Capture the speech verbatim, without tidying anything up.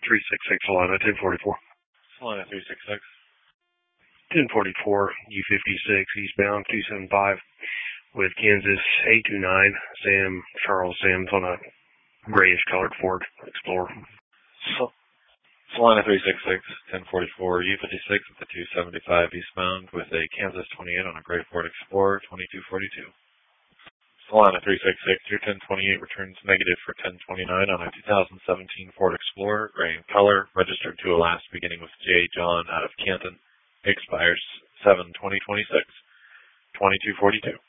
three six six, Solana, ten forty-four. Solana three six six. ten forty-four, U fifty-six, eastbound, two seven five, with Kansas eight two nine, Sam, Charles Sam's on a grayish-colored Ford Explorer. So, Solana three six six, ten forty-four, U fifty-six at the two seventy-five eastbound, with a Kansas twenty-eight on a gray Ford Explorer, twenty-two forty-two. Solana three six six, through ten twenty-eight returns negative for ten twenty-nine on a two thousand seventeen Ford Explorer, gray in color, registered to a last beginning with J. John out of Canton, expires seven twenty twenty-six, twenty-two forty-two.